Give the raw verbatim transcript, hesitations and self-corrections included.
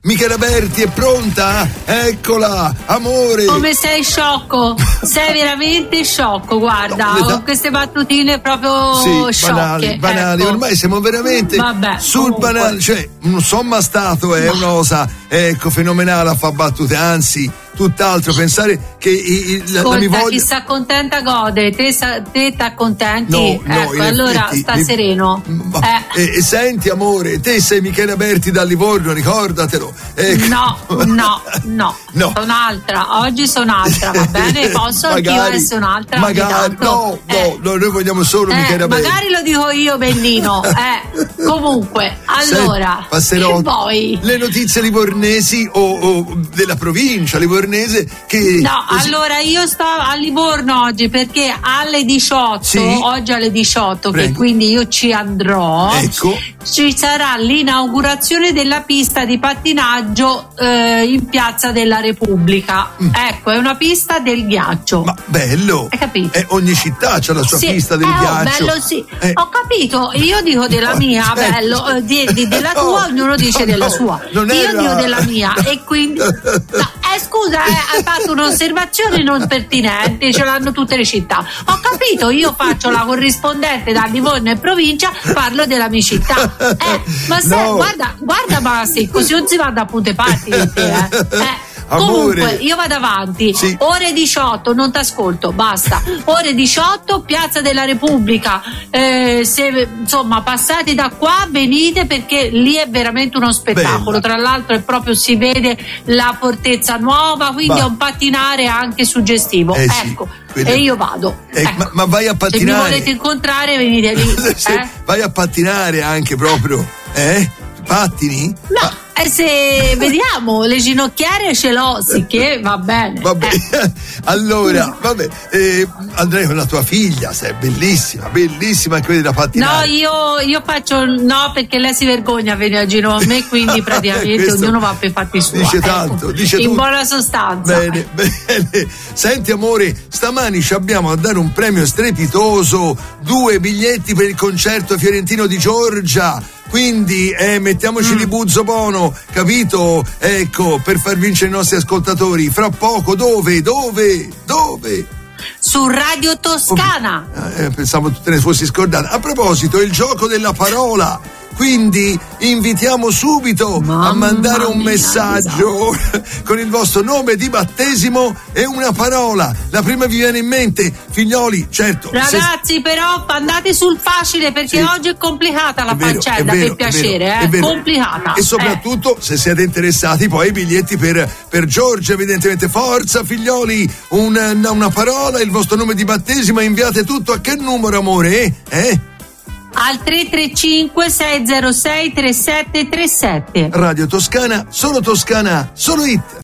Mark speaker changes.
Speaker 1: Michela Berti è pronta? Eccola, amore.
Speaker 2: Come sei sciocco? Sei veramente sciocco, guarda,
Speaker 1: No,
Speaker 2: con queste battutine proprio
Speaker 1: sì,
Speaker 2: sciocche.
Speaker 1: banali, banali.
Speaker 2: Ecco.
Speaker 1: Ormai siamo veramente
Speaker 2: Vabbè,
Speaker 1: sul
Speaker 2: comunque.
Speaker 1: banale, cioè un sommastato è una cosa, ecco, fenomenale a fa battute, anzi tutt'altro, pensare che i, i, la, la mi
Speaker 2: Ascolta,
Speaker 1: voglia...
Speaker 2: chi sta contenta gode, te, sa, te t'accontenti?
Speaker 1: No, no,
Speaker 2: ecco,
Speaker 1: in
Speaker 2: allora
Speaker 1: effetti,
Speaker 2: sta
Speaker 1: mi-
Speaker 2: sereno.
Speaker 1: Ma-
Speaker 2: Eh.
Speaker 1: e, e senti amore, te sei Michela Berti da Livorno, ricordatelo. Ecco.
Speaker 2: No, no, no,
Speaker 1: No.
Speaker 2: sono altra, oggi sono altra, va bene? Posso anch'io
Speaker 1: Magari-
Speaker 2: essere un'altra? ogni
Speaker 1: magari,
Speaker 2: tanto?
Speaker 1: no, no,
Speaker 2: Eh.
Speaker 1: no, noi vogliamo solo
Speaker 2: Eh,
Speaker 1: Michela Berti.
Speaker 2: magari lo dico io, Bellino. Eh, comunque, allora,
Speaker 1: Senti, passerò
Speaker 2: che vuoi?
Speaker 1: le notizie livornesi o, o della provincia livornese che
Speaker 2: No,
Speaker 1: così-
Speaker 2: allora io sto a Livorno oggi perché alle diciotto,
Speaker 1: Sì.
Speaker 2: oggi alle diciotto, che
Speaker 1: Prego.
Speaker 2: quindi io ci andrò,
Speaker 1: Ecco.
Speaker 2: ci sarà l'inaugurazione della pista di pattinaggio eh, in Piazza della Repubblica. Ecco, è una pista del ghiaccio.
Speaker 1: Mm. Ma bello.
Speaker 2: Hai capito?
Speaker 1: Eh, ogni città ha la sua
Speaker 2: Sì,
Speaker 1: pista del
Speaker 2: eh, oh,
Speaker 1: ghiaccio.
Speaker 2: bello sì.
Speaker 1: Eh,
Speaker 2: Ho capito, io dico della
Speaker 1: no,
Speaker 2: mia,
Speaker 1: certo.
Speaker 2: bello, eh, di, di- della
Speaker 1: No,
Speaker 2: tua, ognuno dice
Speaker 1: no,
Speaker 2: della
Speaker 1: no,
Speaker 2: sua.
Speaker 1: non
Speaker 2: Io
Speaker 1: era-
Speaker 2: dico della mia e quindi... No, eh, scusa, eh, hai fatto un'osservazione non pertinente, ce l'hanno tutte le città. Ho capito, io faccio la corrispondente da Livorno e provincia, parlo della mia città. Eh, ma se,
Speaker 1: No.
Speaker 2: guarda, guarda, ma sì, così non si va da punte parti di te, eh. Eh.
Speaker 1: Amore.
Speaker 2: Comunque io vado avanti.
Speaker 1: Sì.
Speaker 2: Ore diciotto, non ti ascolto, basta. Ore diciotto, Piazza della Repubblica. Eh, se insomma passate da qua, venite perché lì è veramente uno spettacolo.
Speaker 1: Bella.
Speaker 2: Tra l'altro è proprio, si vede la fortezza nuova, quindi
Speaker 1: Va.
Speaker 2: è un pattinare anche suggestivo.
Speaker 1: Eh sì,
Speaker 2: ecco.
Speaker 1: quello-
Speaker 2: E io vado.
Speaker 1: Eh,
Speaker 2: Ecco.
Speaker 1: ma, ma vai a
Speaker 2: Se mi
Speaker 1: pattinare.
Speaker 2: volete incontrare, venite lì.
Speaker 1: Se
Speaker 2: eh?
Speaker 1: vai a pattinare anche proprio, eh? Pattini?
Speaker 2: No, e se vediamo, le ginocchiere ce l'ho, sicché va bene.
Speaker 1: Vabbè,
Speaker 2: Eh.
Speaker 1: allora, vabbè, eh, andrei con la tua figlia, sei bellissima, bellissima anche quella da
Speaker 2: No,
Speaker 1: pattinare.
Speaker 2: io, io faccio no perché lei si vergogna a venire a giro a me, quindi praticamente
Speaker 1: Questo
Speaker 2: ognuno va per i fatti suoi.
Speaker 1: dice
Speaker 2: ecco.
Speaker 1: tanto, dice
Speaker 2: in
Speaker 1: tutto.
Speaker 2: buona sostanza.
Speaker 1: Bene, bene. Senti amore, stamani ci abbiamo a dare un premio strepitoso, due biglietti per il concerto fiorentino di Giorgia. Quindi eh, mettiamoci
Speaker 2: Mm.
Speaker 1: di buzzo buono, capito? Ecco, per far vincere i nostri ascoltatori. Fra poco, dove? Dove? Dove?
Speaker 2: Su Radio Toscana.
Speaker 1: Eh, pensavo tu te ne fossi scordata. A proposito, il gioco della parola. Quindi invitiamo subito
Speaker 2: Mamma
Speaker 1: a mandare un
Speaker 2: mia,
Speaker 1: messaggio con il vostro nome di battesimo e una parola. La prima vi viene in mente, figlioli, certo. se-
Speaker 2: Ragazzi, però andate sul facile perché
Speaker 1: Sì.
Speaker 2: oggi è complicata la
Speaker 1: È vero,
Speaker 2: faccenda,
Speaker 1: è vero,
Speaker 2: per
Speaker 1: è
Speaker 2: piacere,
Speaker 1: vero,
Speaker 2: eh?
Speaker 1: è vero.
Speaker 2: Complicata.
Speaker 1: E soprattutto, se siete interessati, poi i biglietti per, per Giorgia, evidentemente. Forza, figlioli, una, una parola, il vostro nome di battesimo, e inviate tutto a che numero, amore? Eh? eh?
Speaker 2: Al tre tre cinque sei zero sei tre sette tre sette.
Speaker 1: Radio Toscana, solo Toscana, solo hit.